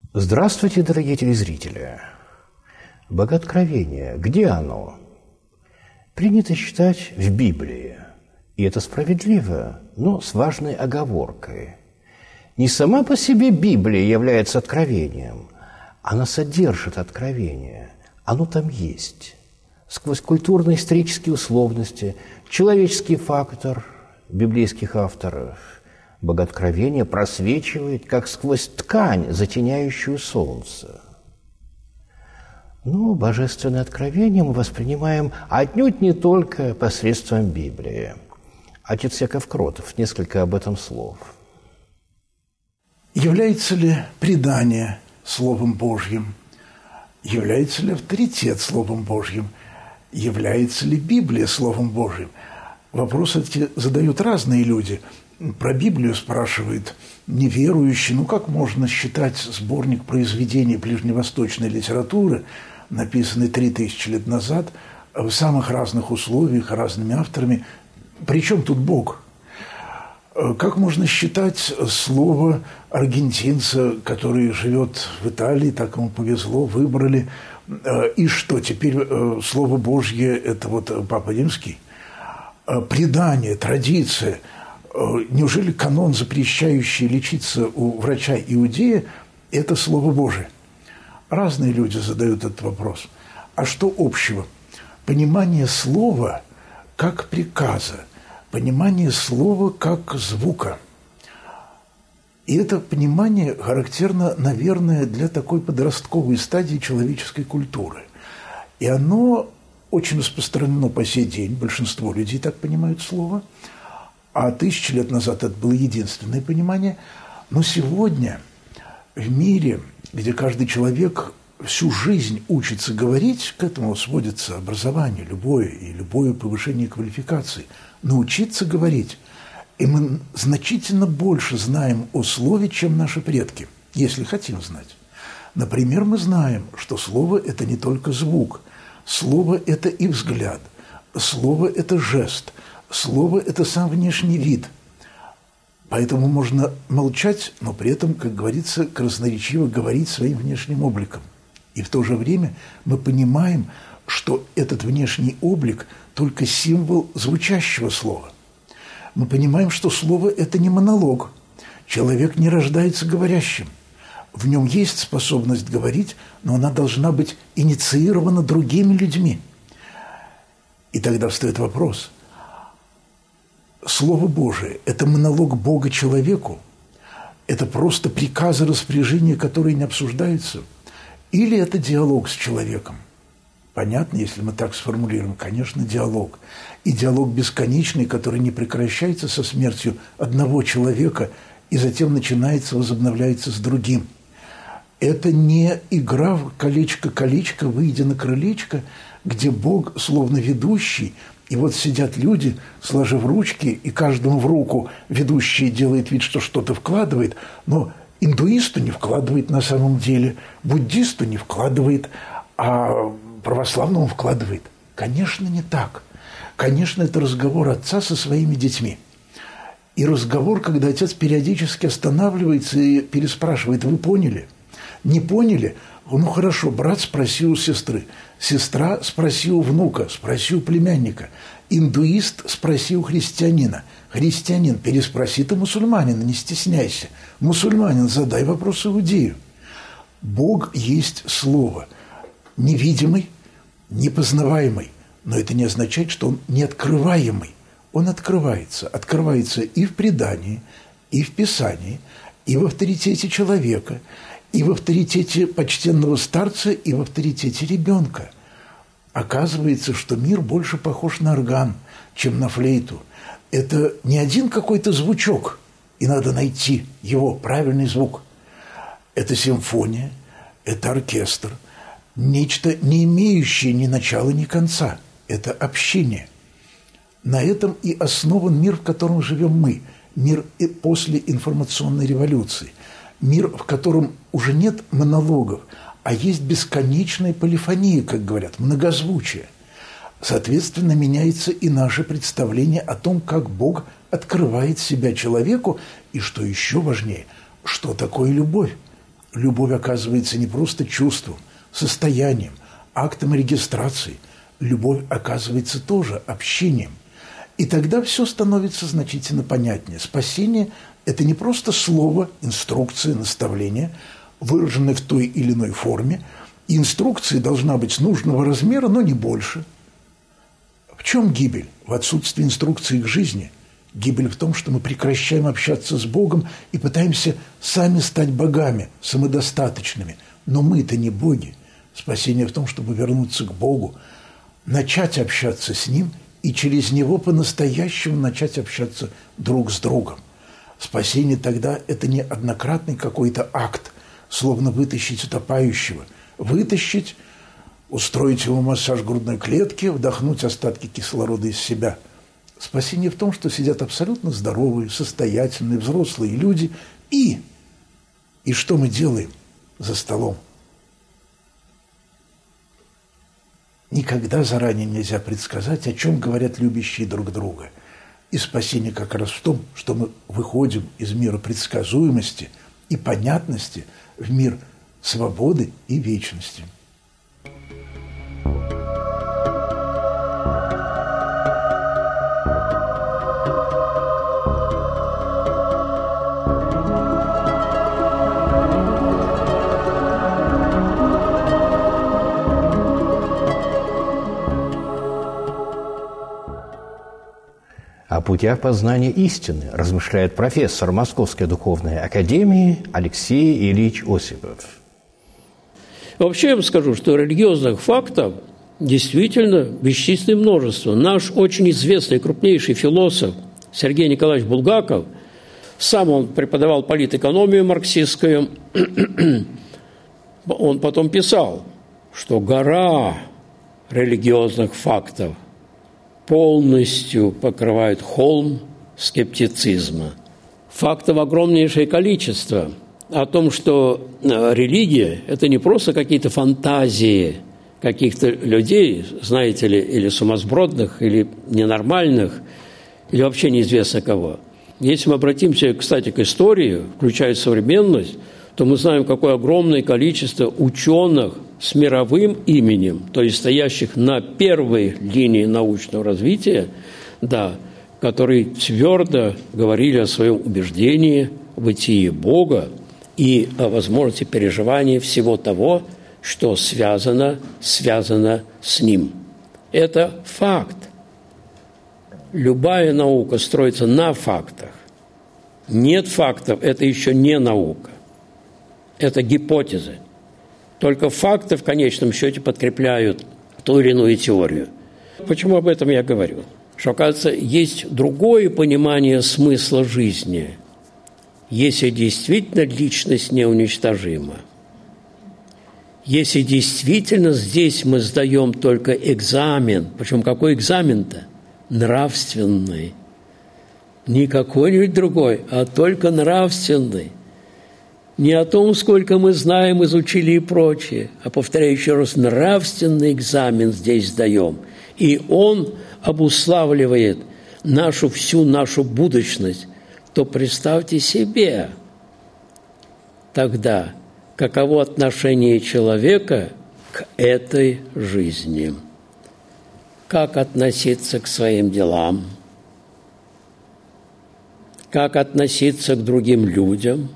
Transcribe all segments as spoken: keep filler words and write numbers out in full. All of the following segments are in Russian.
Здравствуйте, дорогие телезрители! Богооткровение, где оно? Принято считать в Библии, и это справедливо, но с важной оговоркой. Не сама по себе Библия является откровением, она содержит откровение, оно там есть. Сквозь культурно-исторические условности, человеческий фактор библейских авторов – Богооткровение просвечивает, как сквозь ткань, затеняющую солнце. Но божественное откровение мы воспринимаем отнюдь не только посредством Библии. Отец Яков Кротов, несколько об этом слов. Является ли предание Словом Божьим? Является ли авторитет Словом Божьим? Является ли Библия Словом Божьим? Вопросы эти задают разные люди. Про Библию спрашивает неверующий, ну как можно считать сборник произведений ближневосточной литературы, написанный три тысячи лет назад, в самых разных условиях, разными авторами, при чем тут Бог? Как можно считать слово аргентинца, который живет в Италии, так ему повезло, выбрали, и что, теперь Слово Божье – это вот Папа Римский? Предание, традиция – неужели канон, запрещающий лечиться у врача-иудея, это Слово Божие? Разные люди задают этот вопрос. А что общего? Понимание слова как приказа, понимание слова как звука. И это понимание характерно, наверное, для такой подростковой стадии человеческой культуры. И оно очень распространено по сей день, большинство людей так понимают слово. А тысячи лет назад это было единственное понимание. Но сегодня в мире, где каждый человек всю жизнь учится говорить, к этому сводится образование любое и любое повышение квалификации, научиться говорить. И мы значительно больше знаем о слове, чем наши предки, если хотим знать. Например, мы знаем, что слово – это не только звук. Слово – это и взгляд. Слово – это жест. Слово – это сам внешний вид. Поэтому можно молчать, но при этом, как говорится, красноречиво говорить своим внешним обликом. И в то же время мы понимаем, что этот внешний облик – только символ звучащего слова. Мы понимаем, что слово – это не монолог. Человек не рождается говорящим. В нем есть способность говорить, но она должна быть инициирована другими людьми. И тогда встает вопрос – Слово Божие – это монолог Бога человеку? Это просто приказы, распоряжения, которые не обсуждаются? Или это диалог с человеком? Понятно, если мы так сформулируем, конечно, диалог. И диалог бесконечный, который не прекращается со смертью одного человека и затем начинается, возобновляется с другим. Это не игра в колечко-колечко, выйдя на крылечко, где Бог, словно ведущий, и вот сидят люди, сложив ручки, и каждому в руку ведущий делает вид, что что-то вкладывает, но индуисту не вкладывает на самом деле, буддисту не вкладывает, а православному вкладывает. Конечно, не так. Конечно, это разговор отца со своими детьми. И разговор, когда отец периодически останавливается и переспрашивает: «Вы поняли?» Не поняли? Ну, хорошо, брат спросил у сестры, сестра спросила у внука, спросил у племянника, индуист спросил у христианина, христианин переспросит у мусульманина, не стесняйся, мусульманин задай вопрос иудею. Бог есть Слово, невидимый, непознаваемый, но это не означает, что Он неоткрываемый. Он открывается, открывается и в предании, и в Писании, и в авторитете человека, и в авторитете почтенного старца, и в авторитете ребенка. Оказывается, что мир больше похож на орган, чем на флейту. Это не один какой-то звучок, и надо найти его правильный звук. Это симфония, это оркестр, нечто, не имеющее ни начала, ни конца. Это общение. На этом и основан мир, в котором живем мы. Мир после информационной революции. Мир, в котором уже нет монологов, а есть бесконечная полифония, как говорят, многозвучие. Соответственно, меняется и наше представление о том, как Бог открывает себя человеку, и, что еще важнее, что такое любовь. Любовь оказывается не просто чувством, состоянием, актом регистрации. Любовь оказывается тоже общением. И тогда все становится значительно понятнее. Спасение – это не просто слово, инструкция, наставление, выраженное в той или иной форме. И инструкция должна быть нужного размера, но не больше. В чем гибель? В отсутствии инструкции к жизни. Гибель в том, что мы прекращаем общаться с Богом и пытаемся сами стать богами, самодостаточными. Но мы-то не боги. Спасение в том, чтобы вернуться к Богу, начать общаться с Ним и через Него по-настоящему начать общаться друг с другом. Спасение тогда – это не однократный какой-то акт, словно вытащить утопающего. Вытащить, устроить ему массаж грудной клетки, вдохнуть остатки кислорода из себя. Спасение в том, что сидят абсолютно здоровые, состоятельные, взрослые люди. И, и что мы делаем за столом? Никогда заранее нельзя предсказать, о чем говорят любящие друг друга. И спасение как раз в том, что мы выходим из мира предсказуемости и понятности в мир свободы и вечности. О путях познания истины размышляет профессор Московской духовной академии Алексей Ильич Осипов. Вообще я вам скажу, что религиозных фактов действительно бесчисленное множество. Наш очень известный крупнейший философ Сергей Николаевич Булгаков, сам он преподавал политэкономию марксистскую, он потом писал, что гора религиозных фактов полностью покрывает холм скептицизма. Фактов огромнейшее количество о том, что религия – это не просто какие-то фантазии каких-то людей, знаете ли, или сумасбродных, или ненормальных, или вообще неизвестно кого. Если мы обратимся, кстати, к истории, включая современность, то мы знаем, какое огромное количество ученых с мировым именем, то есть стоящих на первой линии научного развития, да, которые твердо говорили о своем убеждении в бытии Бога и о возможности переживания всего того, что связано, связано с Ним. Это факт. Любая наука строится на фактах. Нет фактов – это еще не наука. Это гипотезы. Только факты в конечном счете подкрепляют ту или иную теорию. Почему об этом я говорю? Что, оказывается, есть другое понимание смысла жизни, если действительно личность неуничтожима. Если действительно здесь мы сдаем только экзамен, причем какой экзамен-то? Нравственный. Не какой-нибудь другой, а только нравственный. Не о том, сколько мы знаем, изучили и прочее, а, повторяю еще раз, нравственный экзамен здесь сдаем. И он обуславливает нашу всю нашу будущность. То представьте себе тогда, каково отношение человека к этой жизни. Как относиться к своим делам, как относиться к другим людям,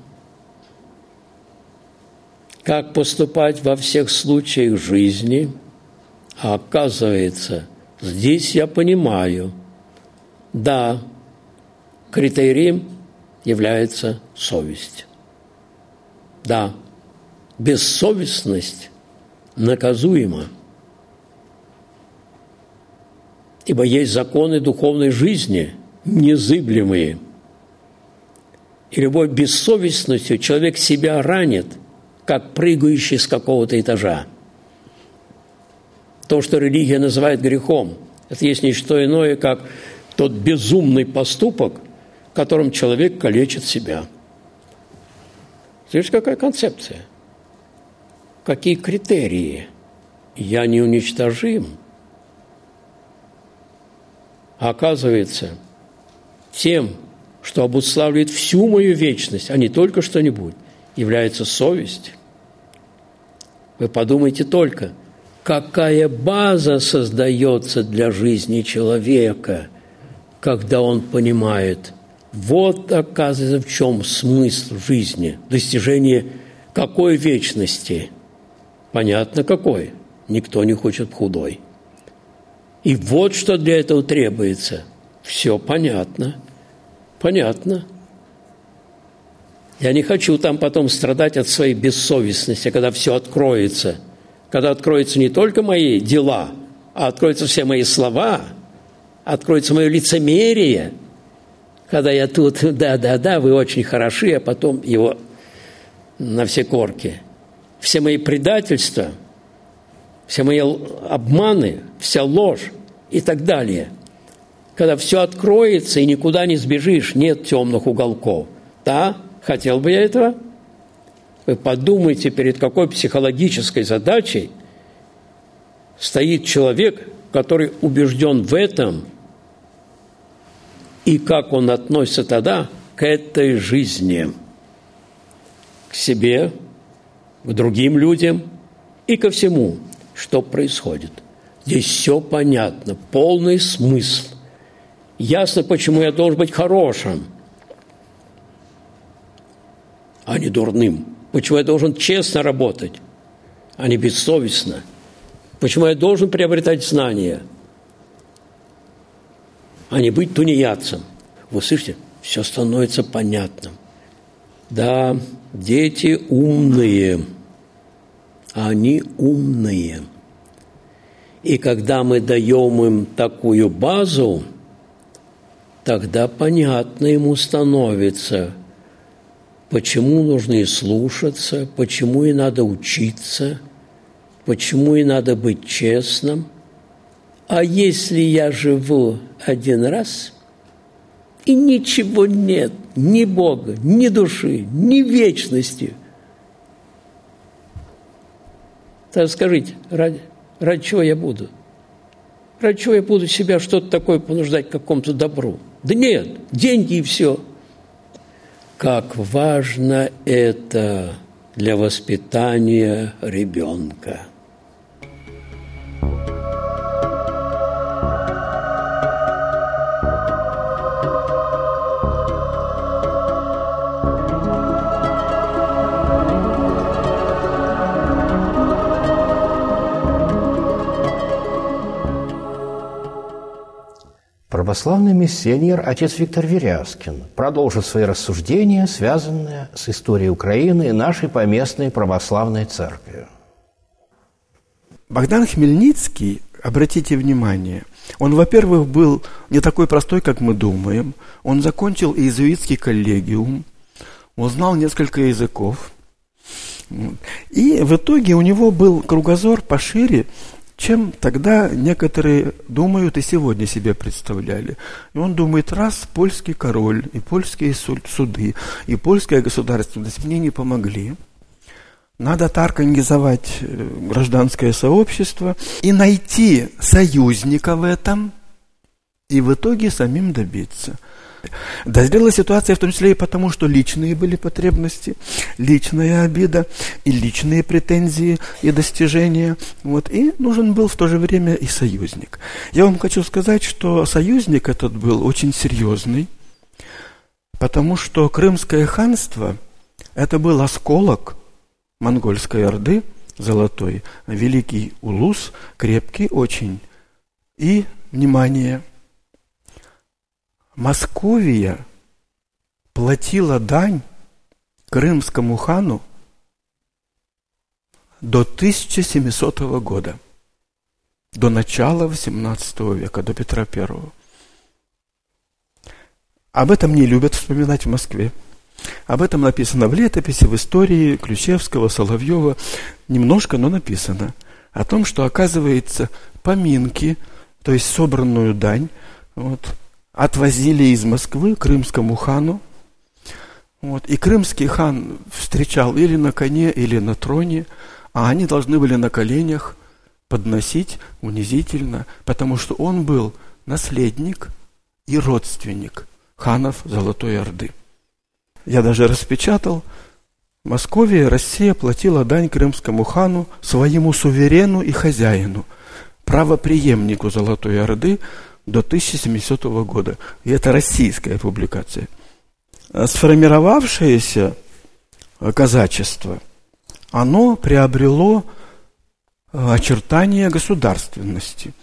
как поступать во всех случаях жизни. А оказывается, здесь я понимаю, да, критерием является совесть. Да, бессовестность наказуема, ибо есть законы духовной жизни, незыблемые. И любой бессовестностью человек себя ранит, как прыгающий с какого-то этажа. То, что религия называет грехом, это есть не что иное, как тот безумный поступок, которым человек калечит себя. Слышишь, какая концепция? Какие критерии? Я неуничтожим. А оказывается, тем, что обуславливает всю мою вечность, а не только что-нибудь, является совесть, вы подумайте только, какая база создается для жизни человека, когда он понимает, вот, оказывается, в чем смысл жизни, достижение какой вечности. Понятно, какой. Никто не хочет худой. И вот что для этого требуется. Все понятно. Понятно. Я не хочу там потом страдать от своей бессовестности, когда все откроется. Когда откроются не только мои дела, а откроются все мои слова, откроется мое лицемерие. Когда я тут, да-да-да, вы очень хороши, а потом его на все корки. Все мои предательства, все мои обманы, вся ложь и так далее. Когда все откроется и никуда не сбежишь, нет темных уголков. Да, хотел бы я этого? Вы подумайте, перед какой психологической задачей стоит человек, который убежден в этом, и как он относится тогда к этой жизни, к себе, к другим людям и ко всему, что происходит. Здесь все понятно, полный смысл. Ясно, почему я должен быть хорошим, а не дурным. Почему я должен честно работать, а не бессовестно. Почему я должен приобретать знания, а не быть тунеядцем. Вы слышите, все становится понятным. Да, дети умные, они умные. И когда мы даем им такую базу, тогда понятно ему становится, почему нужно и слушаться, почему и надо учиться, почему и надо быть честным. А если я живу один раз, и ничего нет, ни Бога, ни души, ни вечности, то скажите, ради, ради чего я буду? Ради чего я буду себя что-то такое понуждать к какому-то добру? Да нет, деньги и все. Как важно это для воспитания ребенка. Православный миссионер отец Виктор Верязкин продолжит свои рассуждения, связанные с историей Украины и нашей поместной православной церкви. Богдан Хмельницкий, обратите внимание, он, во-первых, был не такой простой, как мы думаем. Он закончил иезуитский коллегиум, он знал несколько языков. И в итоге у него был кругозор пошире, чем тогда некоторые думают и сегодня себе представляли. И он думает, раз польский король, и польские суды, и польская государственность мне не помогли, надо организовать гражданское сообщество и найти союзника в этом, и в итоге самим добиться. Дозрела ситуация в том числе и потому, что личные были потребности, личная обида и личные претензии и достижения. Вот, и нужен был в то же время и союзник. Я вам хочу сказать, что союзник этот был очень серьезный, потому что Крымское ханство – это был осколок монгольской орды золотой, великий улус, крепкий очень. И, внимание, Московия платила дань крымскому хану до тысяча семисотого года, до начала восемнадцатого века, до Петра Первого. Об этом не любят вспоминать в Москве. Об этом написано в летописи, в истории Ключевского, Соловьева. Немножко, но написано. О том, что, оказывается, поминки, то есть собранную дань, вот, отвозили из Москвы крымскому хану. Вот, и крымский хан встречал или на коне, или на троне, а они должны были на коленях подносить унизительно, потому что он был наследник и родственник ханов Золотой Орды. Я даже распечатал Московия, Россия платила дань крымскому хану, своему суверену и хозяину, правопреемнику Золотой Орды до тысяча семисотого года. И это российская публикация. Сформировавшееся казачество, оно приобрело очертания государственности.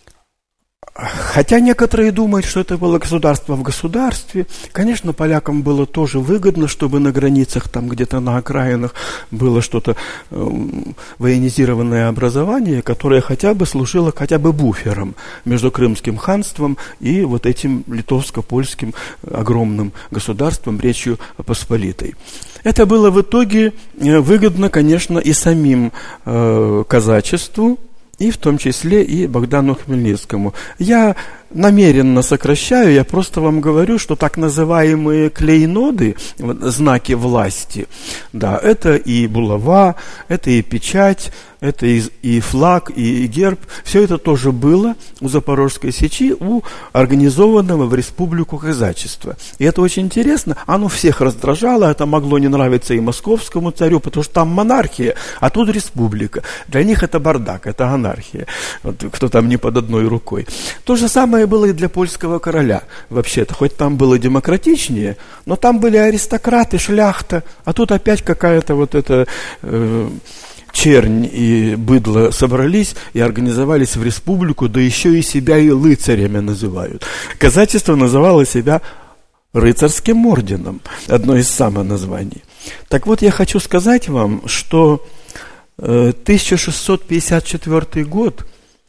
Хотя некоторые думают, что это было государство в государстве. Конечно, полякам было тоже выгодно, чтобы на границах, там где-то на окраинах, было что-то э, военизированное образование, которое хотя бы служило хотя бы буфером между Крымским ханством и вот этим литовско-польским огромным государством, Речью Посполитой. Это было в итоге выгодно, конечно, и самим э, казачеству, и в том числе и Богдану Хмельницкому. Я намеренно сокращаю, я просто вам говорю, что так называемые клейноды, знаки власти, да, это и булава, это и печать, это и, и флаг, и, и герб, все это тоже было у Запорожской Сечи, у организованного в республику казачества. И это очень интересно, оно всех раздражало, это могло не нравиться и московскому царю, потому что там монархия, а тут республика. Для них это бардак, это анархия, вот, кто там не под одной рукой. То же самое было и для польского короля, вообще-то, хоть там было демократичнее, но там были аристократы, шляхта, а тут опять какая-то вот эта... Э, чернь и быдло собрались и организовались в республику, да еще и себя и рыцарями называют. Казачество называло себя рыцарским орденом, одно из самоназваний. Так вот, я хочу сказать вам, что э, тысяча шестьсот пятьдесят четвёртый год,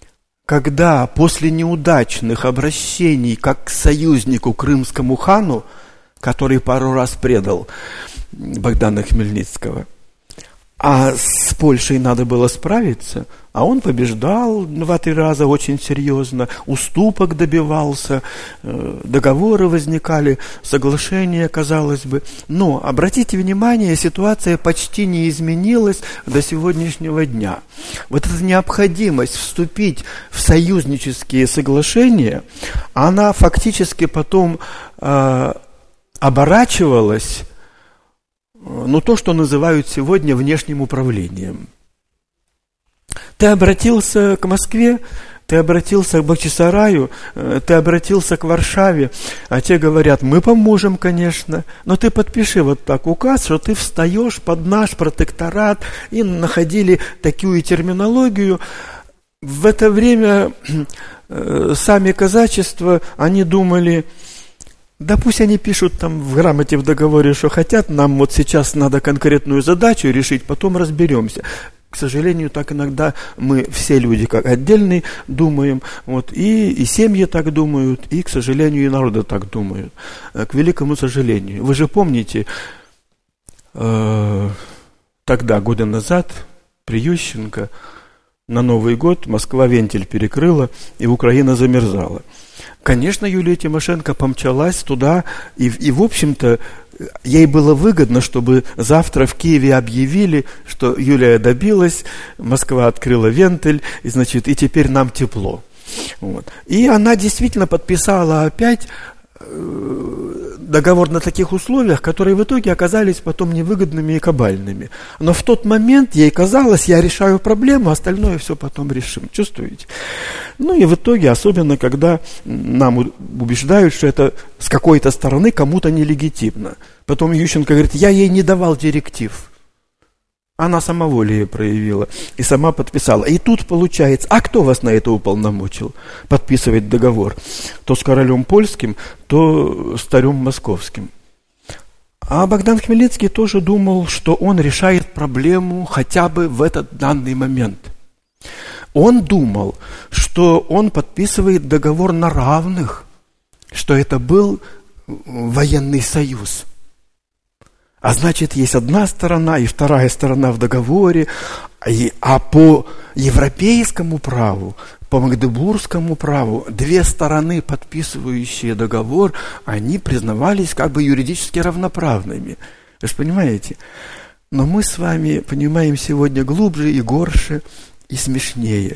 когда после неудачных обращений как к союзнику крымскому хану, который пару раз предал Богдана Хмельницкого, а с Польшей надо было справиться, а он побеждал два-три раза очень серьезно, уступок добивался, договоры возникали, соглашения, казалось бы. Но, обратите внимание, ситуация почти не изменилась до сегодняшнего дня. Вот эта необходимость вступить в союзнические соглашения, она фактически потом э, оборачивалась, ну, то, что называют сегодня внешним управлением. Ты обратился к Москве, ты обратился к Бахчисараю, ты обратился к Варшаве, а те говорят, мы поможем, конечно, но ты подпиши вот так указ, что ты встаешь под наш протекторат, и находили такую терминологию. В это время сами казачества, они думали, да пусть они пишут там в грамоте, в договоре, что хотят, нам вот сейчас надо конкретную задачу решить, потом разберемся. К сожалению, так иногда мы все люди как отдельные думаем, вот, и, и семьи так думают, и, к сожалению, и народы так думают, к великому сожалению. Вы же помните, э, тогда, года назад, при Ющенко, на Новый год Москва вентиль перекрыла, и Украина замерзала. Конечно, Юлия Тимошенко помчалась туда, и, и, в общем-то, ей было выгодно, чтобы завтра в Киеве объявили, что Юлия добилась, Москва открыла вентиль, и, значит, и теперь нам тепло. Вот. И она действительно подписала опять договор на таких условиях, которые в итоге оказались потом невыгодными и кабальными. Но в тот момент ей казалось, я решаю проблему, остальное все потом решим. Чувствуете? Ну и в итоге, особенно когда нам убеждают, что это с какой-то стороны кому-то нелегитимно. Потом Ющенко говорит, я ей не давал директив. Она самоволие проявила и сама подписала. И тут получается, а кто вас на это уполномочил подписывать договор? То с королем польским, то с царем московским. А Богдан Хмельницкий тоже думал, что он решает проблему хотя бы в этот данный момент. Он думал, что он подписывает договор на равных, что это был военный союз. А значит, есть одна сторона и вторая сторона в договоре, а по европейскому праву, по Магдебургскому праву, две стороны, подписывающие договор, они признавались как бы юридически равноправными. Вы же понимаете? Но мы с вами понимаем сегодня глубже и горше, и смешнее.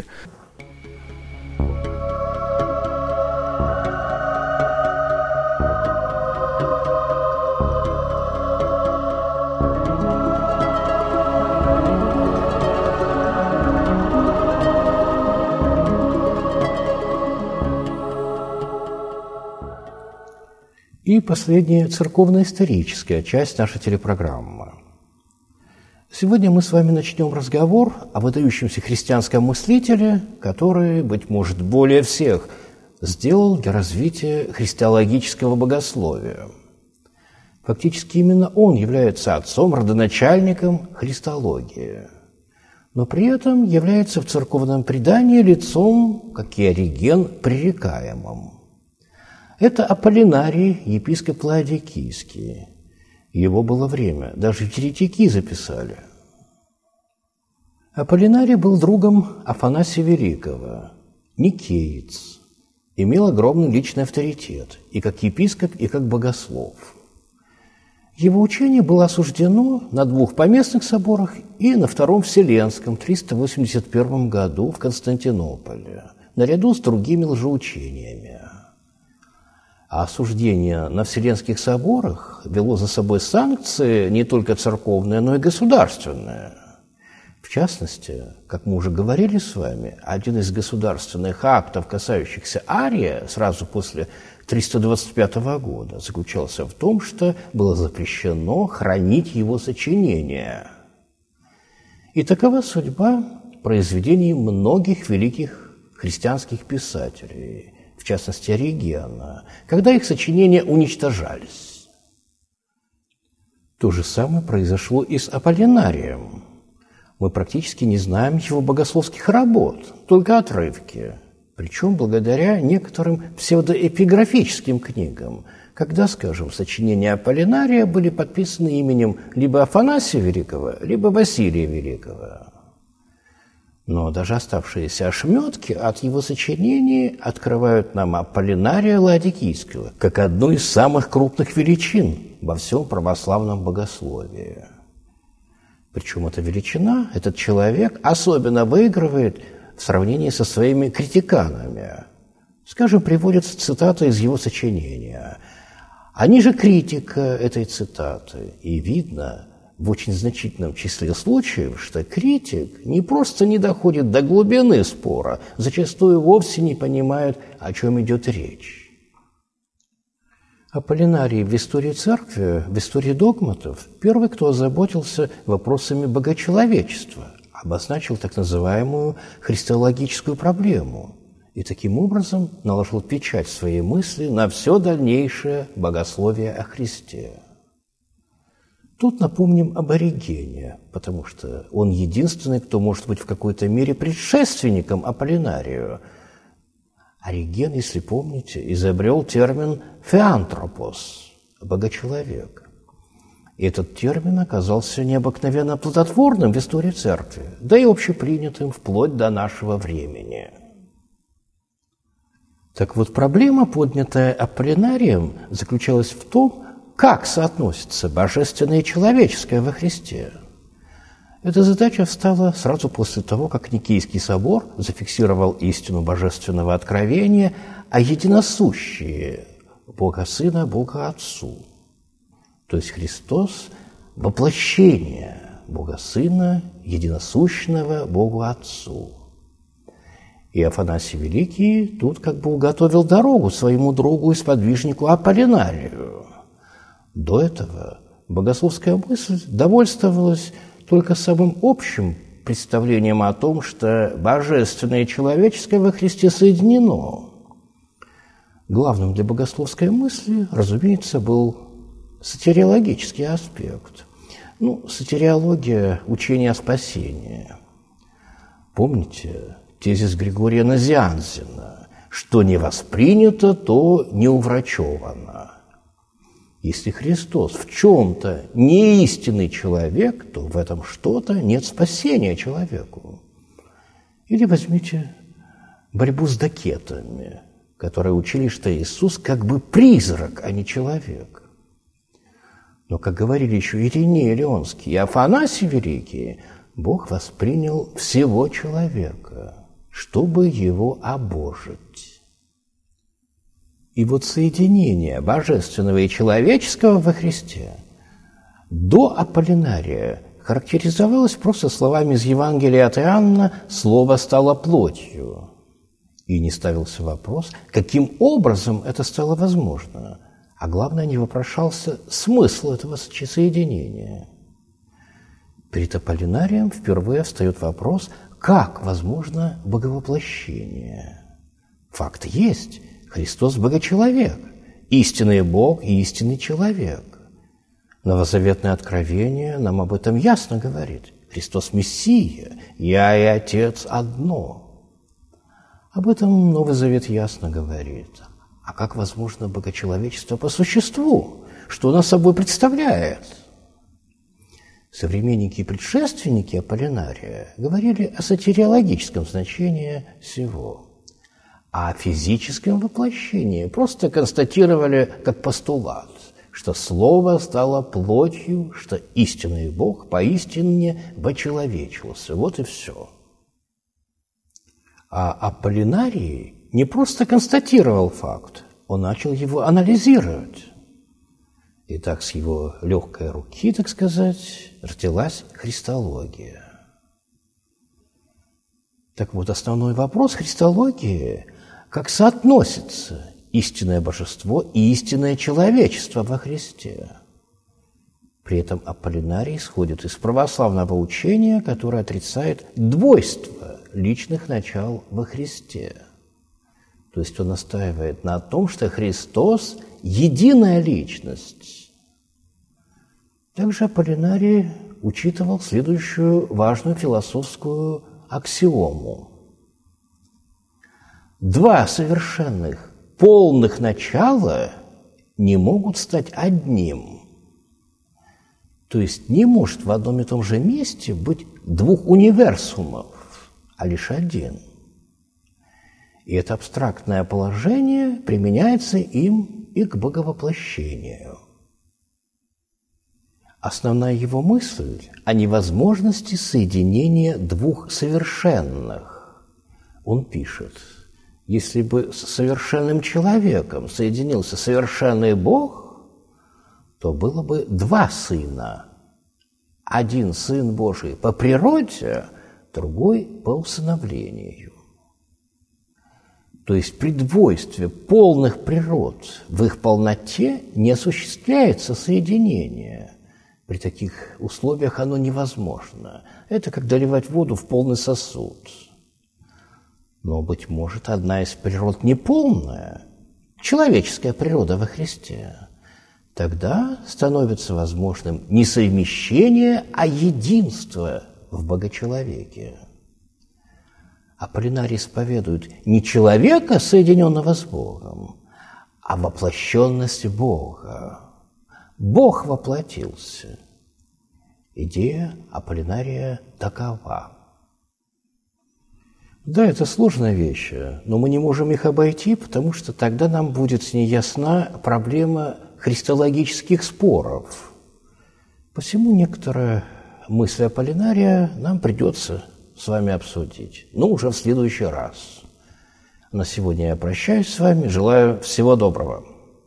И последняя церковно-историческая часть нашей телепрограммы. Сегодня мы с вами начнем разговор о выдающемся христианском мыслителе, который, быть может, более всех сделал для развития христологического богословия. Фактически именно он является отцом, родоначальником христологии, но при этом является в церковном предании лицом, как и Ориген, пререкаемым. Это Аполлинарий, епископ Лаодикийский. Его было время, даже еретики записали. Аполлинарий был другом Афанасия Великого, никеец, имел огромный личный авторитет и как епископ, и как богослов. Его учение было осуждено на двух поместных соборах и на Втором Вселенском в триста восемьдесят первом году в Константинополе, наряду с другими лжеучениями. А осуждение на Вселенских соборах вело за собой санкции не только церковные, но и государственные. В частности, как мы уже говорили с вами, один из государственных актов, касающихся Ария, сразу после триста двадцать пятого года, заключался в том, что было запрещено хранить его сочинения. И такова судьба произведений многих великих христианских писателей, в частности Оригена, когда их сочинения уничтожались. То же самое произошло и с Аполлинарием. Мы практически не знаем его богословских работ, только отрывки, причем благодаря некоторым псевдоэпиграфическим книгам, когда, скажем, сочинения Аполлинария были подписаны именем либо Афанасия Великого, либо Василия Великого. Но даже оставшиеся ошметки от его сочинений открывают нам Аполлинария Лаодикийского как одну из самых крупных величин во всем православном богословии. Причем эта величина, этот человек особенно выигрывает в сравнении со своими критиканами. Скажем, приводится цитата из его сочинения. Они же критика этой цитаты, и видно в очень значительном числе случаев, что критик не просто не доходит до глубины спора, зачастую вовсе не понимает, о чем идет речь. Аполлинарий в истории церкви, в истории догматов, первый, кто озаботился вопросами богочеловечества, обозначил так называемую христологическую проблему и таким образом наложил печать своей мысли на все дальнейшее богословие о Христе. Тут напомним об Оригене, потому что он единственный, кто может быть в какой-то мере предшественником Аполлинарию. Ориген, если помните, изобрел термин «феантропос» – «богочеловек». И этот термин оказался необыкновенно плодотворным в истории церкви, да и общепринятым вплоть до нашего времени. Так вот, проблема, поднятая Аполлинарием, заключалась в том, как соотносится божественное и человеческое во Христе. Эта задача встала сразу после того, как Никейский собор зафиксировал истину божественного откровения о единосущии Бога Сына, Бога Отцу. То есть Христос – воплощение Бога Сына, единосущного Богу Отцу. И Афанасий Великий тут как бы уготовил дорогу своему другу и сподвижнику Аполлинарию. До этого богословская мысль довольствовалась только самым общим представлением о том, что божественное и человеческое во Христе соединено. Главным для богословской мысли, разумеется, был сотириологический аспект. Ну, сотириология – учение о спасении. Помните тезис Григория Назианзена: «Что не воспринято, то не уврачевано». Если Христос в чем-то не истинный человек, то в этом что-то нет спасения человеку. Или возьмите борьбу с докетами, которые учили, что Иисус как бы призрак, а не человек. Но, как говорили еще Ириней Леонский и Афанасий Великий, Бог воспринял всего человека, чтобы его обожить. И вот соединение божественного и человеческого во Христе до Аполлинария характеризовалось просто словами из Евангелия от Иоанна «Слово стало плотью». И не ставился вопрос, каким образом это стало возможно. а главное, не вопрошался смысл этого соединения. Перед Аполлинарием впервые встает вопрос, как возможно боговоплощение. Факт есть, Христос – богочеловек, истинный Бог и истинный человек. Новозаветное откровение нам об этом ясно говорит. Христос – Мессия, «Я и Отец одно». Об этом Новый Завет ясно говорит. А как возможно богочеловечество по существу? Что оно собой представляет? Современники и предшественники Аполлинария говорили о сотириологическом значении всего, а о физическом воплощении просто констатировали как постулат, что Слово стало плотью, что истинный Бог поистине вочеловечился. Вот и все. А Аполлинарий не просто констатировал факт, он начал его анализировать. И так с его легкой руки, так сказать, родилась христология. Так вот, основной вопрос христологии – как соотносится истинное божество и истинное человечество во Христе. При этом Аполлинарий исходит из православного учения, которое отрицает двойство личных начал во Христе. То есть он настаивает на том, что Христос – единая личность. Также Аполлинарий учитывал следующую важную философскую аксиому. Два совершенных, полных начала не могут стать одним. То есть не может в одном и том же месте быть двух универсумов, а лишь один. И это абстрактное положение применяется им и к боговоплощению. Основная его мысль о невозможности соединения двух совершенных. Он пишет: если бы с совершенным человеком соединился совершенный Бог, то было бы два сына. Один Сын Божий по природе, другой по усыновлению. То есть при двойстве полных природ в их полноте не осуществляется соединение. При таких условиях оно невозможно. Это как доливать воду в полный сосуд. Но, быть может, одна из природ неполная, человеческая природа во Христе. Тогда становится возможным не совмещение, а единство в богочеловеке. Аполлинарий исповедует не человека, соединенного с Богом, а воплощенность Бога. Бог воплотился. Идея Аполлинария такова. Да, это сложная вещь, но мы не можем их обойти, потому что тогда нам будет с ней ясна проблема христологических споров. Посему некоторые мысли Аполлинария нам придется с вами обсудить, но уже в следующий раз. На сегодня я прощаюсь с вами, желаю всего доброго.